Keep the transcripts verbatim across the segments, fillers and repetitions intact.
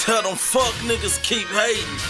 Tell them fuck niggas keep hating.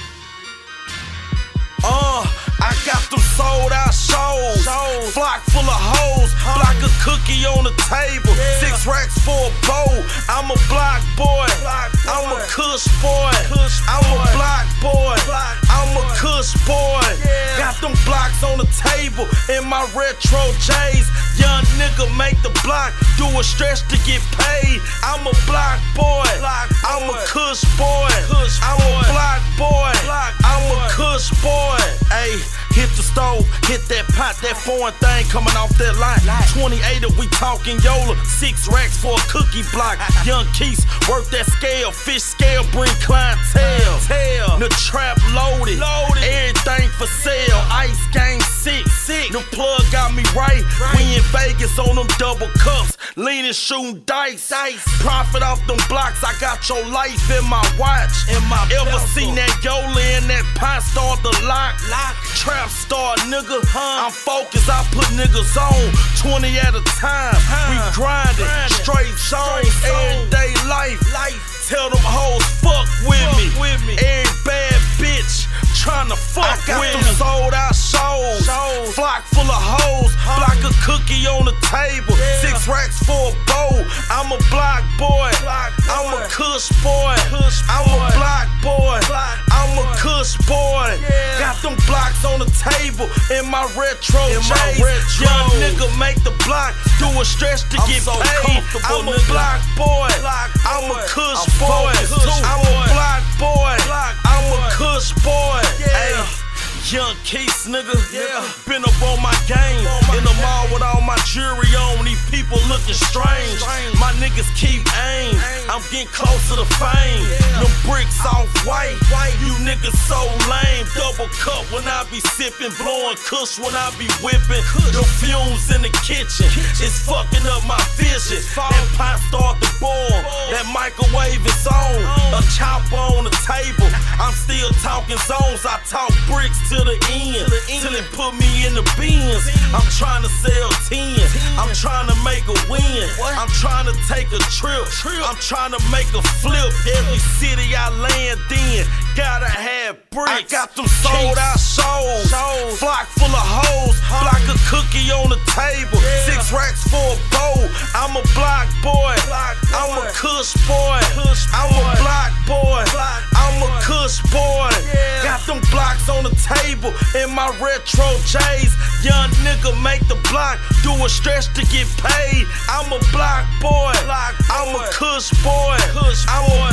Uh, I got them sold out shows. Flock full of hoes, block a cookie on the table. Six racks for a bowl. I'm a block boy. I'm a kush boy. I'm a block boy. I'm a kush boy. Got them blocks on the table in my retro J's. Young nigga make the block, do a stretch to get paid. I'm a block boy. I'm a kush boy. I'm a block boy. I'm a kush boy. Ayy, hit the stove, hit that pot, that foreign thing coming off that line. twenty-eight if we talking Yola, six racks for a cookie block. Young Keys, work that scale, fish scale, bring clientele. The trap loaded, everything for sale. Ice game sick, sick. The plug got me right. We in Vegas on them double cups, leaning, shooting dice. Profit off them blocks, I got your life in my watch. Ever seen that Yola in that pot start the lock? Trap star nigga, I'm focused, I put niggas on twenty at a time. We grindin', straight songs, everyday life. Tell them hoes fuck with me. Every bad bitch tryna fuck with me. I got them sold out shows, flock full of hoes, block a cookie on the table. Six racks for a bowl. I'm a block boy, I'm a kush boy. I'm a block boy, I'm a kush boy. Got them blocks on the table in my retro J's. Young nigga make the block, do a stretch to get paid. I'm a block boy, I'm a kush boy. I'm a block boy, I'm a kush boy. Ayy. Young Keys, nigga, yeah. Been up on my game, in the mall with all my jewelry on. These people looking strange. My niggas keep aim. I'm getting closer to fame. Them bricks off white. You niggas so lame. Double cup when I be sipping, blowing kush when I be whipping. The fumes in the kitchen, it's fucking up my vision. That pot start to boil, that microwave is on. A chopper on the table. I'm still talking zones. I talk bricks to the end, till it put me in the bins. I'm trying to sell ten, I'm trying to make a win. I'm trying to take a trip, I'm trying to make a flip. Every city I land in, gotta have bricks. I got them sold out shows, flock full of hoes, block a cookie on the table. Six racks for a bowl. I'm a block boy, I'm a kush boy. I'm a block boy, I'm a kush boy. Got them blocks on the table in my retro J's. Young nigga make the block, do a stretch to get paid. I'm a block boy, I'm a kush boy. I'm a